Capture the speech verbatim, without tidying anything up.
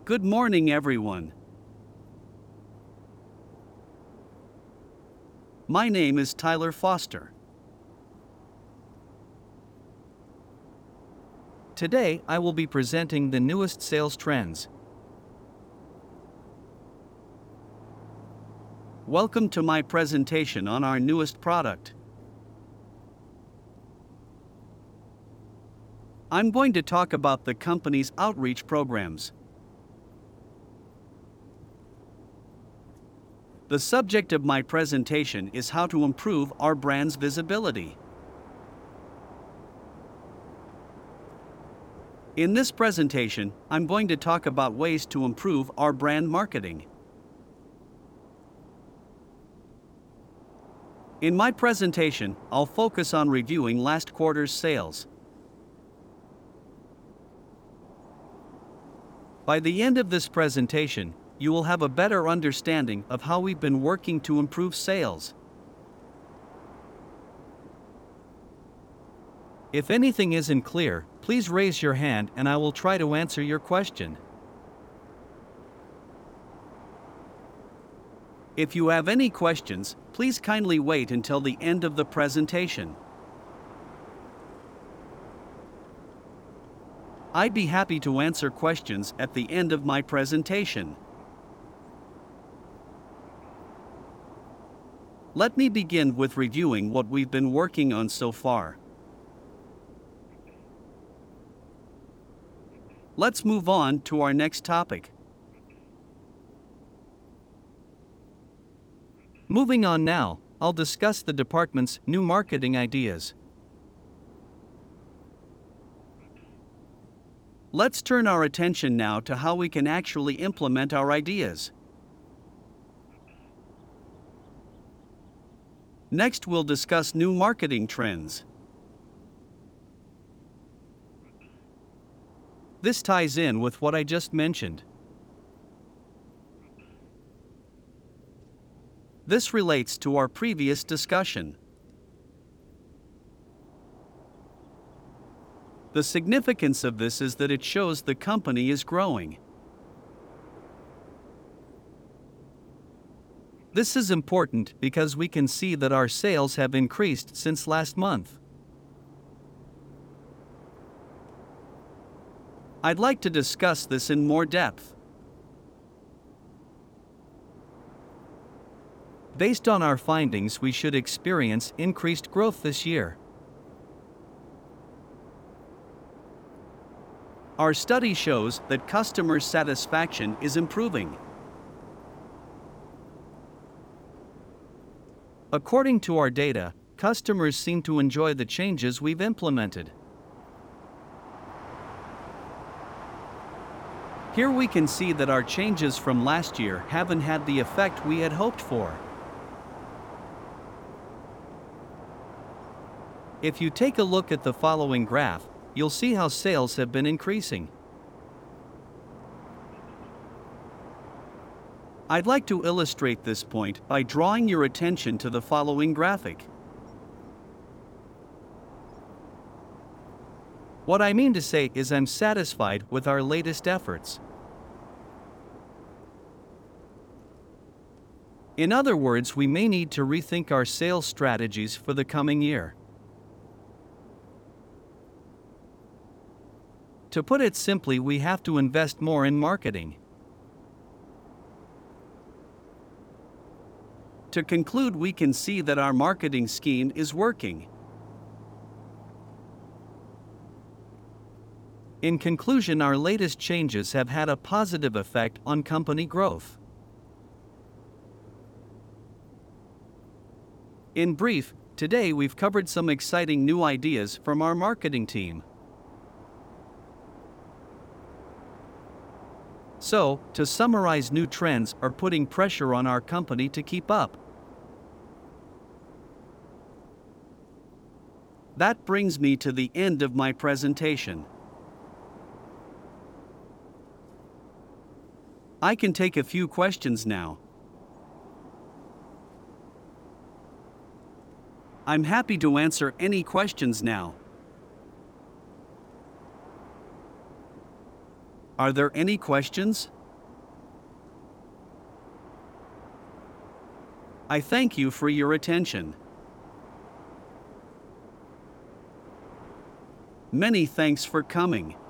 Good morning, everyone. My name is Tyler Foster. Today, I will be presenting the newest sales trends. Welcome to my presentation on our newest product. I'm going to talk about the company's outreach programs. The subject of my presentation is how to improve our brand's visibility. In this presentation, I'm going to talk about ways to improve our brand marketing. In my presentation, I'll focus on reviewing last quarter's sales. By the end of this presentation, you will have a better understanding of how we've been working to improve sales. If anything isn't clear, please raise your hand and I will try to answer your question. If you have any questions, please kindly wait until the end of the presentation. I'd be happy to answer questions at the end of my presentation. Let me begin with reviewing what we've been working on so far. Let's move on to our next topic. Moving on now, I'll discuss the department's new marketing ideas. Let's turn our attention now to how we can actually implement our ideas. Next, we'll discuss new marketing trends. This ties in with what I just mentioned. This relates to our previous discussion. The significance of this is that it shows the company is growing. This is important because we can see that our sales have increased since last month. I'd like to discuss this in more depth. Based on our findings, we should experience increased growth this year. Our study shows that customer satisfaction is improving. According to our data, customers seem to enjoy the changes we've implemented. Here we can see that our changes from last year haven't had the effect we had hoped for. If you take a look at the following graph, you'll see how sales have been increasing. I'd like to illustrate this point by drawing your attention to the following graphic. What I mean to say is I'm satisfied with our latest efforts. In other words, we may need to rethink our sales strategies for the coming year. To put it simply, we have to invest more in marketing. To conclude, we can see that our marketing scheme is working. In conclusion, our latest changes have had a positive effect on company growth. In brief, today we've covered some exciting new ideas from our marketing team. So, to summarize, new trends are putting pressure on our company to keep up. That brings me to the end of my presentation. I can take a few questions now. I'm happy to answer any questions now. Are there any questions? I thank you for your attention. Many thanks for coming.